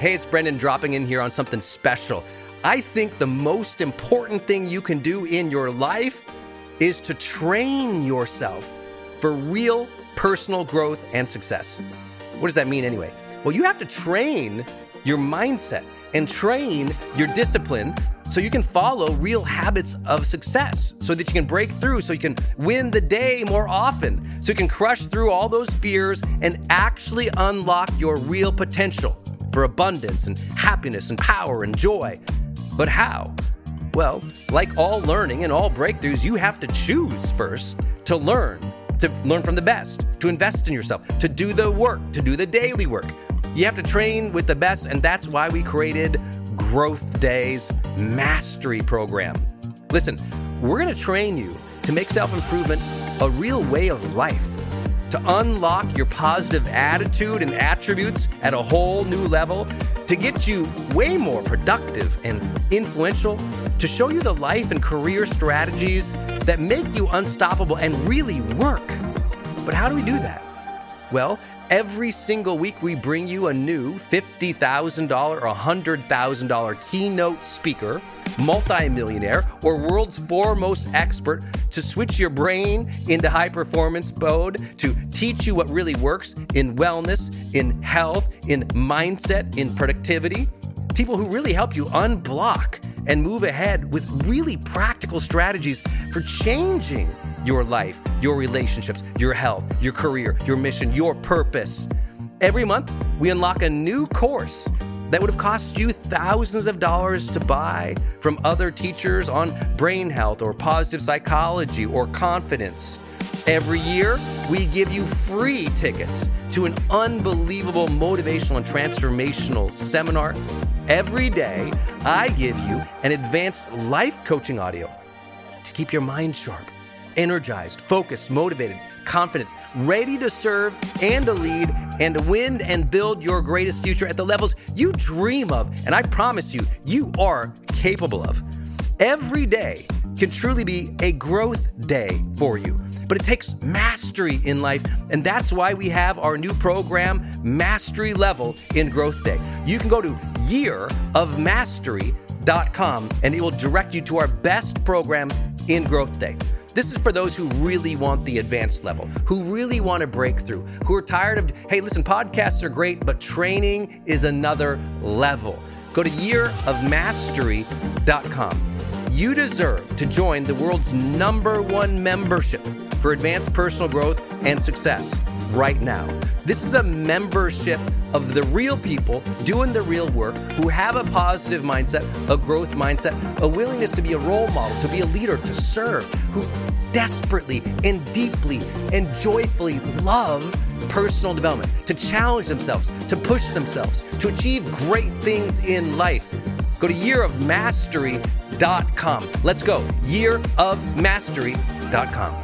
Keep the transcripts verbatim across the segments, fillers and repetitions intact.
Hey, it's Brendan dropping in here on something special. I think the most important thing you can do in your life is to train yourself for real personal growth and success. What does that mean anyway? Well, you have to train your mindset and train your discipline so you can follow real habits of success, so that you can break through, so you can win the day more often, so you can crush through all those fears and actually unlock your real potential for abundance and happiness and power and joy. But how? Well, like all learning and all breakthroughs, you have to choose first to learn, to learn from the best, to invest in yourself, to do the work, to do the daily work. You have to train with the best, and that's why we created Growth Day's Mastery Program. Listen, we're going to train you to make self-improvement a real way of life, to unlock your positive attitude and attributes at a whole new level, to get you way more productive and influential, to show you the life and career strategies that make you unstoppable and really work. But how do we do that? Well, every single week we bring you a new fifty thousand dollars or one hundred thousand dollars keynote speaker, multimillionaire, or world's foremost expert to switch your brain into high performance mode, to teach you what really works in wellness, in health, in mindset, in productivity. People who really help you unblock and move ahead with really practical strategies for changing your life, your relationships, your health, your career, your mission, your purpose. Every month, we unlock a new course that would have cost you thousands of dollars to buy from other teachers on brain health or positive psychology or confidence. Every year, we give you free tickets to an unbelievable motivational and transformational seminar. Every day, I give you an advanced life coaching audio to keep your mind sharp, energized, focused, motivated, confident, ready to serve and to lead and to win and build your greatest future at the levels you dream of. And I promise you, you are capable of. Every day can truly be a growth day for you, but it takes mastery in life. And that's why we have our new program, Mastery Level in Growth Day. You can go to year of mastery dot com and it will direct you to our best program in Growth Day. This is for those who really want the advanced level, who really want to break through, who are tired of, hey, listen, podcasts are great, but training is another level. Go to year of mastery dot com. You deserve to join the world's number one membership for advanced personal growth and success right now. This is a membership of the real people doing the real work, who have a positive mindset, a growth mindset, a willingness to be a role model, to be a leader, to serve, who desperately and deeply and joyfully love personal development, to challenge themselves, to push themselves, to achieve great things in life. Go to year of mastery dot com. Let's go. year of mastery dot com.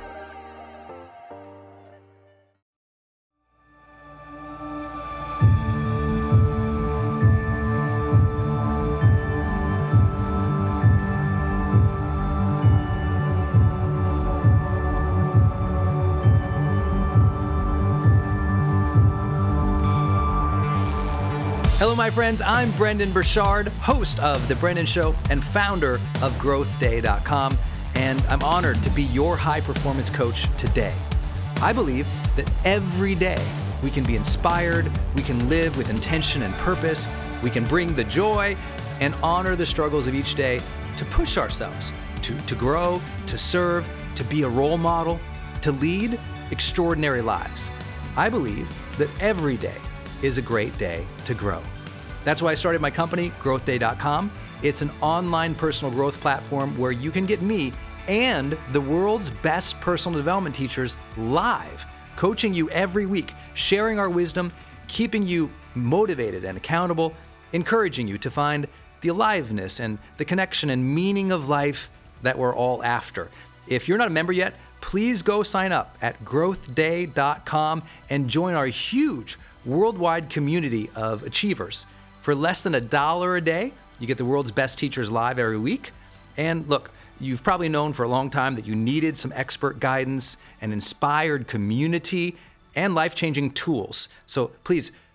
Hello, my friends. I'm Brendon Burchard, host of The Brendan Show and founder of growth day dot com, and I'm honored to be your high-performance coach today. I believe that every day we can be inspired, we can live with intention and purpose, we can bring the joy and honor the struggles of each day to push ourselves, to, to grow, to serve, to be a role model, to lead extraordinary lives. I believe that every day is a great day to grow. That's why I started my company, growth day dot com. It's an online personal growth platform where you can get me and the world's best personal development teachers live, coaching you every week, sharing our wisdom, keeping you motivated and accountable, encouraging you to find the aliveness and the connection and meaning of life that we're all after. If you're not a member yet, please go sign up at growth day dot com and join our huge worldwide community of achievers. For less than a dollar a day, you get the world's best teachers live every week. And look, you've probably known for a long time that you needed some expert guidance, an inspired community, and life-changing tools. So please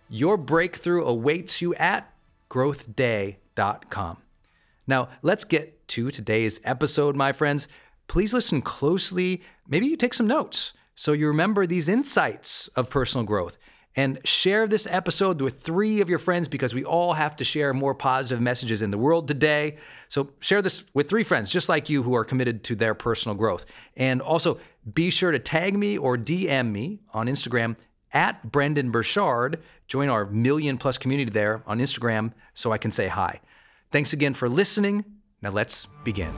Your breakthrough awaits you at growth day dot com. Now, let's get to today's episode, my friends. Please listen closely. Maybe you take some notes so you remember these insights of personal growth. And share this episode with three of your friends, because we all have to share more positive messages in the world today. So share this with three friends just like you who are committed to their personal growth. And also be sure to tag me or D M me on Instagram at Brendon Burchard. Join our million plus community there on Instagram so I can say hi. Thanks again for listening. Now let's begin.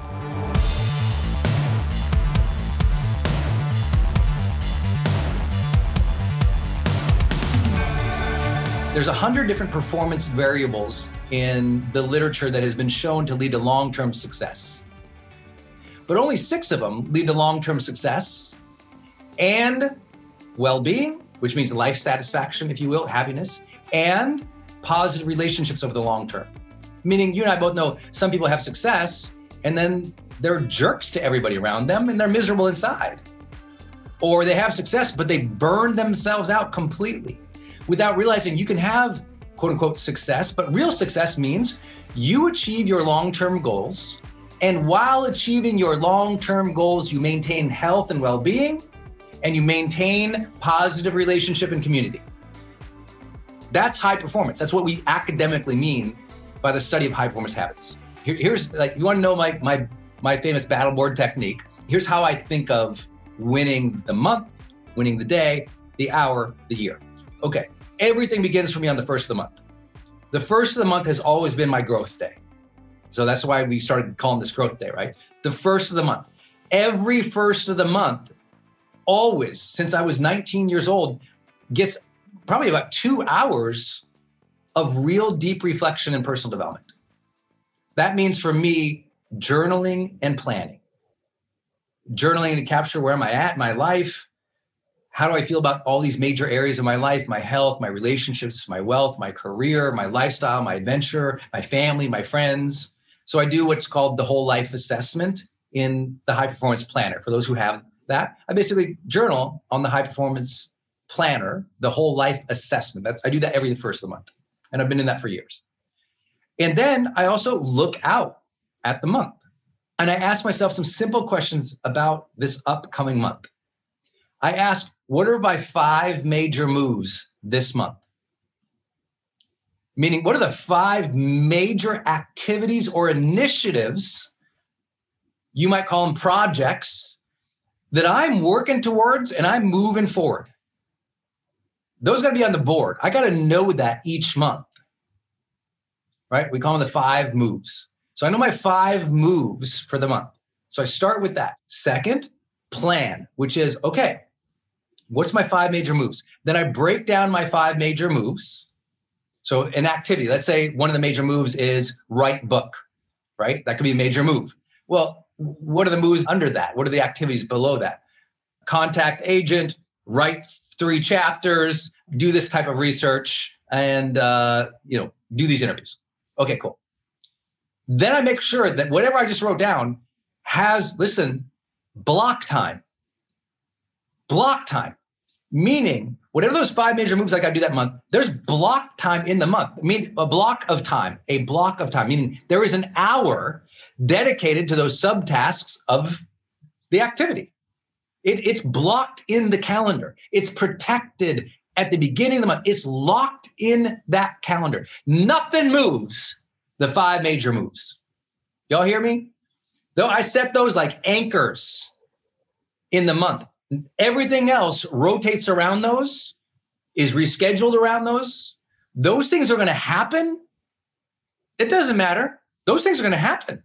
There's a hundred different performance variables in the literature that has been shown to lead to long-term success. But only six of them lead to long-term success and well-being, which means life satisfaction, if you will, happiness, and positive relationships over the long term. Meaning you and I both know some people have success and then they're jerks to everybody around them and they're miserable inside. Or they have success, but they burn themselves out completely without realizing you can have quote unquote success, but real success means you achieve your long-term goals. And while achieving your long-term goals, you maintain health and well-being, and you maintain positive relationship and community. That's high performance. That's what we academically mean by the study of high performance habits. Here, here's like, you want to know my, my, my famous battle board technique. Here's how I think of winning the month, winning the day, the hour, the year. Okay, everything begins for me on the first of the month. The first of the month has always been my growth day. So that's why we started calling this growth day, right? The first of the month. Every first of the month, always, since I was nineteen years old, gets probably about two hours of real deep reflection and personal development. That means for me, journaling and planning. Journaling to capture where am I at in my life? How do I feel about all these major areas of my life, my health, my relationships, my wealth, my career, my lifestyle, my adventure, my family, my friends. So I do what's called the whole life assessment in the High Performance Planner. For those who have that, I basically journal on the High Performance Planner, the whole life assessment. That's, I do that every first of the month. And I've been in that for years. And then I also look out at the month. And I ask myself some simple questions about this upcoming month. I ask, what are my five major moves this month? Meaning, what are the five major activities or initiatives, you might call them projects, that I'm working towards and I'm moving forward? Those got to be on the board. I got to know that each month, right? We call them the five moves. So I know my five moves for the month. So I start with that. Second, plan, which is, okay, what's my five major moves? Then I break down my five major moves. So an activity, let's say one of the major moves is write book, right? That could be a major move. Well, what are the moves under that? What are the activities below that? Contact agent, write three chapters, do this type of research, and uh, you know, do these interviews. Okay, cool. Then I make sure that whatever I just wrote down has, listen, block time. Block time, meaning whatever those five major moves I got to do that month, there's block time in the month. I mean, a block of time, a block of time, meaning there is an hour dedicated to those subtasks of the activity. It, it's blocked in the calendar. It's protected at the beginning of the month. It's locked in that calendar. Nothing moves the five major moves. Y'all hear me? Though I set those like anchors in the month. Everything else rotates around those, is rescheduled around those. Those things are going to happen. It doesn't matter. Those things are going to happen.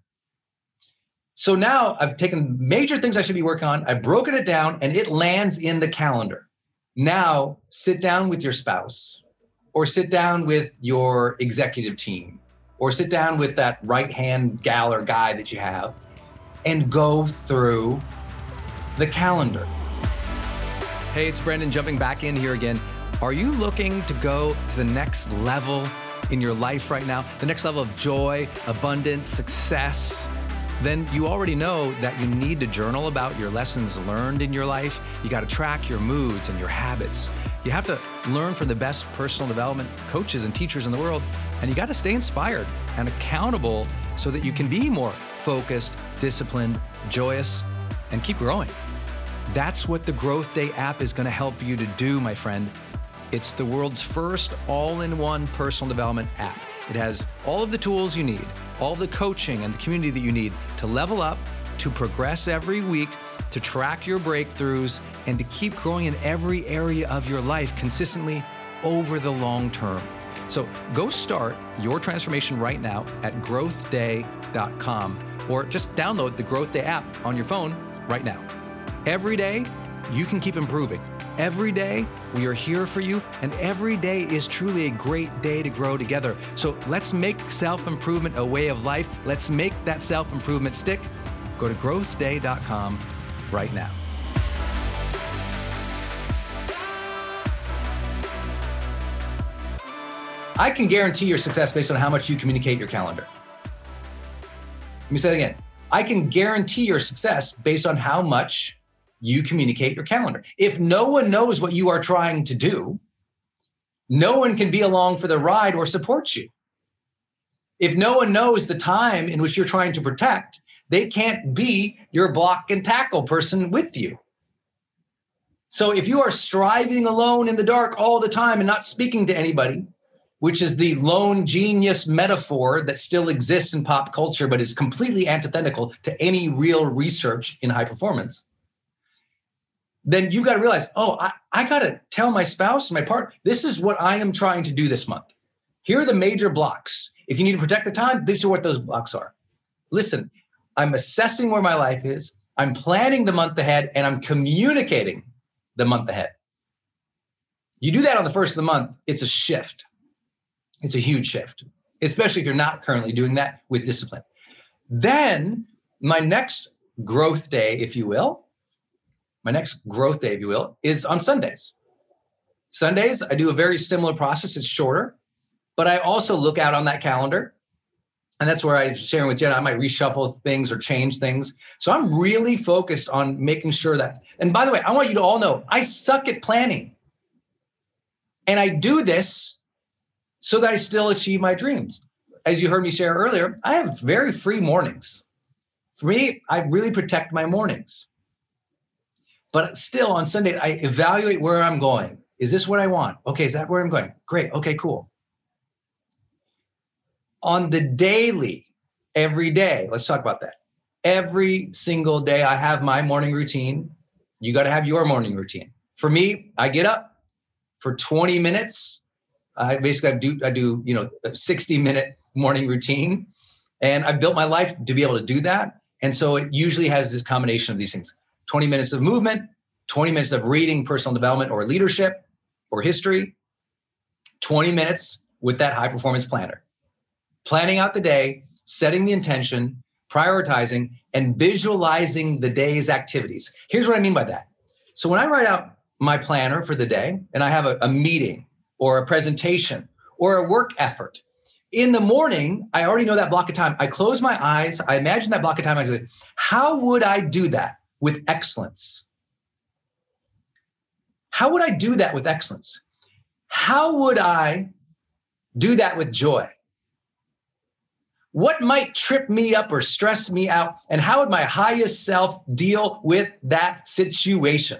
So now I've taken major things I should be working on. I've broken it down and it lands in the calendar. Now sit down with your spouse or sit down with your executive team or sit down with that right-hand gal or guy that you have and go through the calendar. Hey, it's Brendon jumping back in here again. Are you looking to go to the next level in your life right now? The next level of joy, abundance, success? Then you already know that you need to journal about your lessons learned in your life. You got to track your moods and your habits. You have to learn from the best personal development coaches and teachers in the world, and you got to stay inspired and accountable so that you can be more focused, disciplined, joyous, and keep growing. That's what the Growth Day app is going to help you to do, my friend. It's the world's first all-in-one personal development app. It has all of the tools you need, all the coaching and the community that you need to level up, to progress every week, to track your breakthroughs, and to keep growing in every area of your life consistently over the long term. So go start your transformation right now at growth day dot com, or just download the Growth Day app on your phone right now. Every day, you can keep improving. Every day, we are here for you, and every day is truly a great day to grow together. So let's make self-improvement a way of life. Let's make that self-improvement stick. Go to growth day dot com right now. I can guarantee your success based on how much you communicate your calendar. Let me say it again. I can guarantee your success based on how much you communicate your calendar. If no one knows what you are trying to do, no one can be along for the ride or support you. If no one knows the time in which you're trying to protect, they can't be your block and tackle person with you. So if you are striving alone in the dark all the time and not speaking to anybody, which is the lone genius metaphor that still exists in pop culture, but is completely antithetical to any real research in high performance, then you got to realize, oh, I, I got to tell my spouse, my partner, this is what I am trying to do this month. Here are the major blocks. If you need to protect the time, these are what those blocks are. Listen, I'm assessing where my life is. I'm planning the month ahead, and I'm communicating the month ahead. You do that on the first of the month, it's a shift. It's a huge shift, especially if you're not currently doing that with discipline. Then my next growth day, if you will, my next growth day, if you will, is on Sundays. Sundays, I do a very similar process. It's shorter, but I also look out on that calendar. And that's where I was sharing with Jenna, I might reshuffle things or change things. So I'm really focused on making sure that, and by the way, I want you to all know, I suck at planning. And I do this so that I still achieve my dreams. As you heard me share earlier, I have very free mornings. For me, I really protect my mornings. But still on Sunday, I evaluate where I'm going. Is this what I want? Okay, is that where I'm going? Great, okay, cool. On the daily, every day, let's talk about that. Every single day, I have my morning routine. You got to have your morning routine. For me, I get up for twenty minutes. I basically I do, I do, you know, a sixty minute morning routine, and I built my life to be able to do that. And so it usually has this combination of these things: twenty minutes of movement, twenty minutes of reading personal development or leadership or history, twenty minutes with that high performance planner, planning out the day, setting the intention, prioritizing, and visualizing the day's activities. Here's what I mean by that. So when I write out my planner for the day and I have a, a meeting or a presentation or a work effort, in the morning, I already know that block of time. I close my eyes. I imagine that block of time. I say, how would I do that with excellence? How would I do that with excellence? How would I do that with joy? What might trip me up or stress me out? And how would my highest self deal with that situation?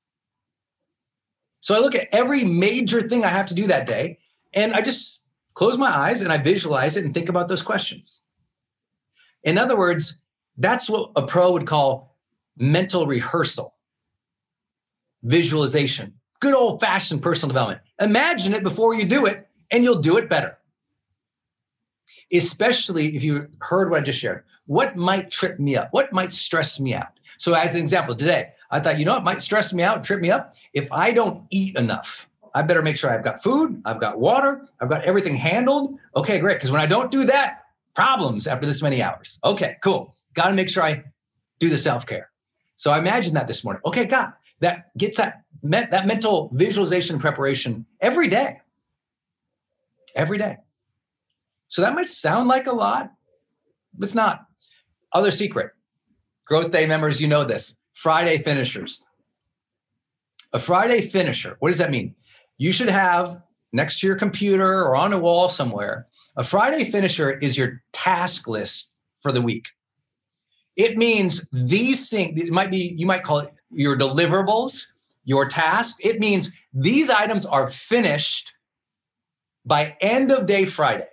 So I look at every major thing I have to do that day, and I just close my eyes and I visualize it and think about those questions. In other words, that's what a pro would call mental rehearsal, visualization, good old-fashioned personal development. Imagine it before you do it, and you'll do it better. Especially if you heard what I just shared. What might trip me up? What might stress me out? So as an example, today, I thought, you know what might stress me out, trip me up? If I don't eat enough, I better make sure I've got food, I've got water, I've got everything handled. Okay, great. Because when I don't do that, problems after this many hours. Okay, cool. Got to make sure I do the self-care. So I imagined that this morning. Okay, God, that gets that, that mental visualization and preparation every day. Every day. So that might sound like a lot, but it's not. Other secret. Growth Day members, you know this. Friday finishers. A Friday finisher. What does that mean? you should have next to your computer or on a wall somewhere, a Friday finisher is your task list for the week. It means these things, it might be, you might call it your deliverables, your task. It means these items are finished by end of day Friday.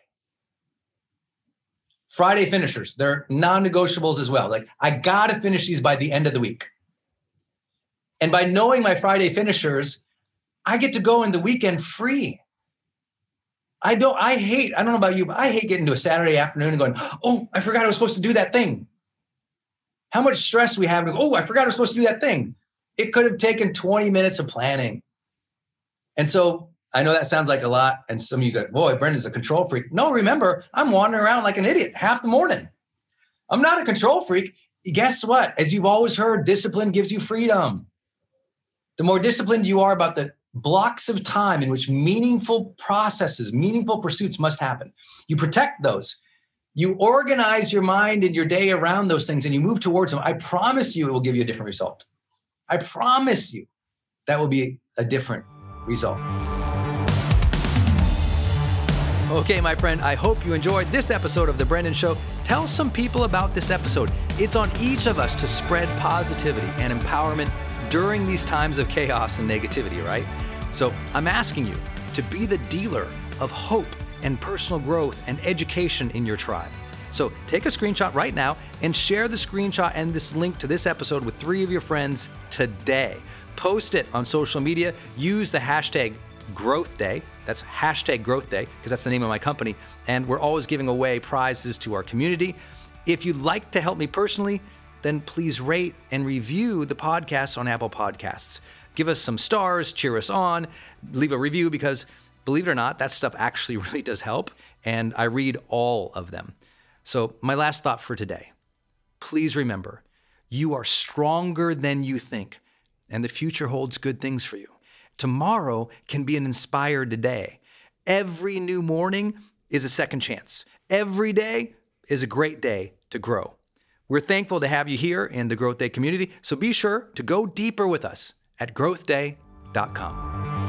Friday finishers, they're non-negotiables as well. Like, I got to finish these by the end of the week. And by knowing my Friday finishers, I get to go in the weekend free. I don't, I hate, I don't know about you, but I hate getting to a Saturday afternoon and going, oh, I forgot I was supposed to do that thing. How much stress we have. Oh, I forgot I was supposed to do that thing. It could have taken twenty minutes of planning. And so I know that sounds like a lot. And some of you go, boy, Brendan's a control freak. No, remember, I'm wandering around like an idiot half the morning. I'm not a control freak. Guess what? As you've always heard, discipline gives you freedom. The more disciplined you are about the blocks of time in which meaningful processes, meaningful pursuits must happen, you protect those. You organize your mind and your day around those things and you move towards them. I promise you it will give you a different result. I promise you that will be a different result. Okay, my friend, I hope you enjoyed this episode of The Brendan Show. Tell some people about this episode. It's on each of us to spread positivity and empowerment during these times of chaos and negativity, right? So I'm asking you to be the dealer of hope and personal growth and education in your tribe. So take a screenshot right now and share the screenshot and this link to this episode with three of your friends today. Post it on social media. Use the hashtag Growth Day. That's hashtag Growth Day because that's the name of my company. And we're always giving away prizes to our community. If you'd like to help me personally, then please rate and review the podcast on Apple Podcasts. Give us some stars, cheer us on, leave a review because believe it or not, that stuff actually really does help. And I read all of them. So my last thought for today, please remember, you are stronger than you think, and the future holds good things for you. Tomorrow can be an inspired day. Every new morning is a second chance. Every day is a great day to grow. We're thankful to have you here in the Growth Day community, so be sure to go deeper with us at growth day dot com.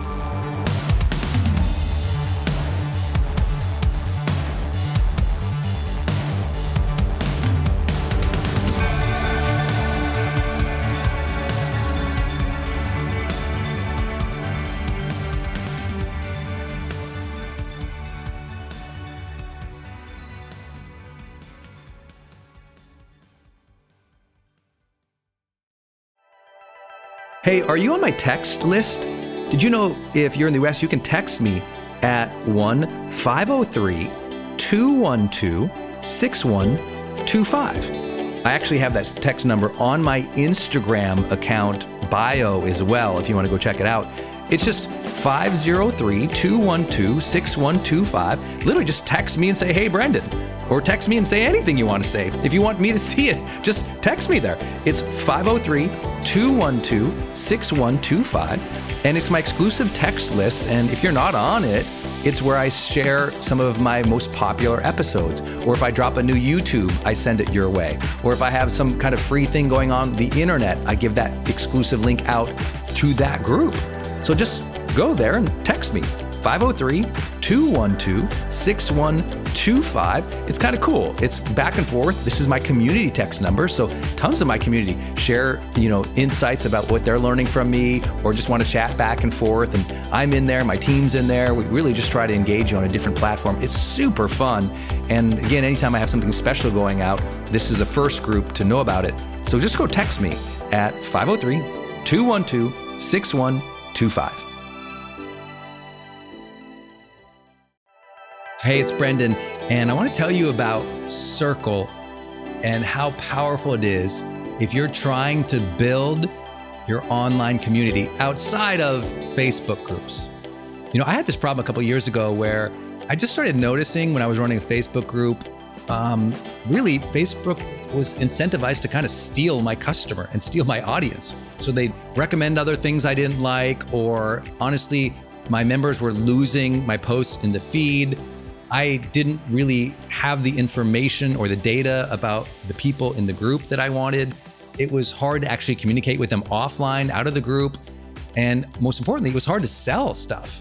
Hey, are you on my text list? Did you know if you're in the U S, you can text me at one five oh three, two one two, six one two five. I actually have that text number on my Instagram account bio as well, if you want to go check it out. It's just five oh three, two one two, six one two five. Literally just text me and say, hey, Brendan. Or text me and say anything you want to say. If you want me to see it, just text me there. It's five oh three, two one two, six one two five. And it's my exclusive text list. And if you're not on it, it's where I share some of my most popular episodes. Or if I drop a new YouTube, I send it your way. Or if I have some kind of free thing going on the internet, I give that exclusive link out to that group. So just go there and text me. five oh three, two one two, six one two five. It's kind of cool. It's back and forth. This is my community text number. So tons of my community share, you know, insights about what they're learning from me or just want to chat back and forth. And I'm in there, my team's in there. We really just try to engage you on a different platform. It's super fun. And again, anytime I have something special going out, this is the first group to know about it. So just go text me at five oh three, two one two, six one two five. Hey, it's Brendan, and I want to tell you about Circle and how powerful it is if you're trying to build your online community outside of Facebook groups. You know, I had this problem a couple of years ago where I just started noticing when I was running a Facebook group, um, really Facebook was incentivized to kind of steal my customer and steal my audience. So they'd recommend other things I didn't like, or honestly, my members were losing my posts in the feed. I didn't really have the information or the data about the people in the group that I wanted. It was hard to actually communicate with them offline, out of the group. And most importantly, it was hard to sell stuff.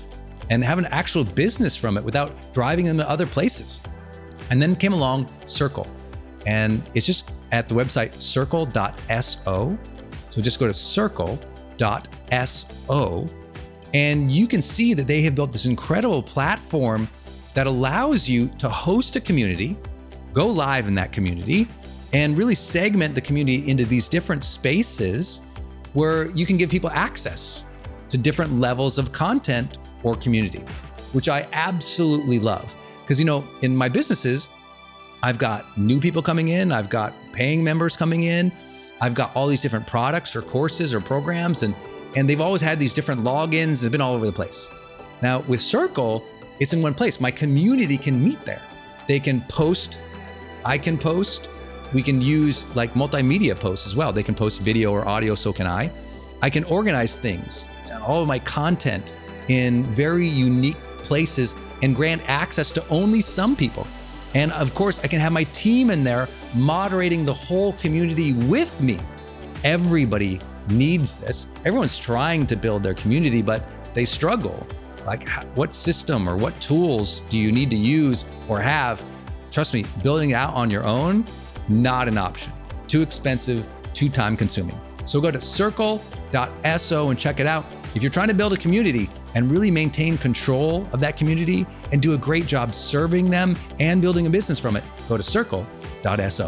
and have an actual business from it without driving them to other places. And then came along Circle. And it's just at the website circle dot so. So just go to circle dot so, and you can see that they have built this incredible platform that allows you to host a community, go live in that community, and really segment the community into these different spaces where you can give people access to different levels of content or community, which I absolutely love. Because, you know, in my businesses, I've got new people coming in, I've got paying members coming in, I've got all these different products or courses or programs, and, and they've always had these different logins. It's been all over the place. Now with Circle, it's in one place. My community can meet there. They can post, I can post, we can use like multimedia posts as well. They can post video or audio, so can I. I can organize things, all of my content in very unique places and grant access to only some people. And of course, I can have my team in there moderating the whole community with me. Everybody needs this. Everyone's trying to build their community, but they struggle. Like, what system or what tools do you need to use or have? Trust me, building it out on your own, not an option. Too expensive, too time consuming. So go to circle dot so and check it out. If you're trying to build a community and really maintain control of that community and do a great job serving them and building a business from it, go to circle dot so.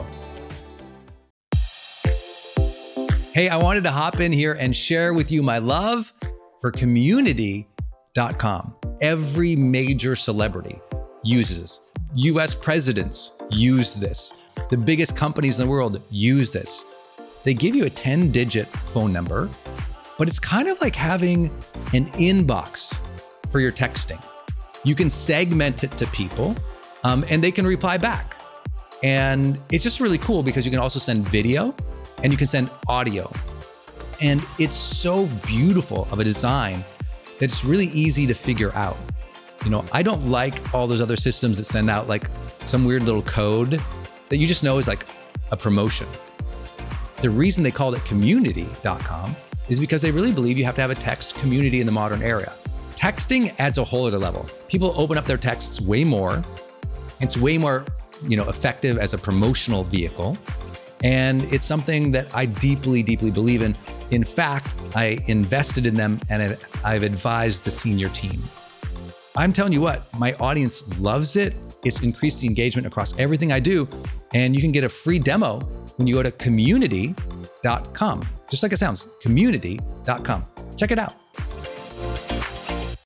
Hey, I wanted to hop in here and share with you my love for community dot com. Every major celebrity uses this. U S presidents use this. The biggest companies in the world use this. They give you a ten digit phone number, but it's kind of like having an inbox for your texting. You can segment it to people, um, and they can reply back. And it's just really cool because you can also send video and you can send audio. And it's so beautiful of a design that it's really easy to figure out. You know, I don't like all those other systems that send out like some weird little code that you just know is like a promotion. The reason they called it community dot com is because they really believe you have to have a text community in the modern era. Texting adds a whole other level. People open up their texts way more. It's way more, you know, effective as a promotional vehicle. And it's something that I deeply, deeply believe in. In fact, I invested in them and I've advised the senior team. I'm telling you what, my audience loves it. It's increased the engagement across everything I do. And you can get a free demo when you go to community dot com. Just like it sounds, community dot com. Check it out.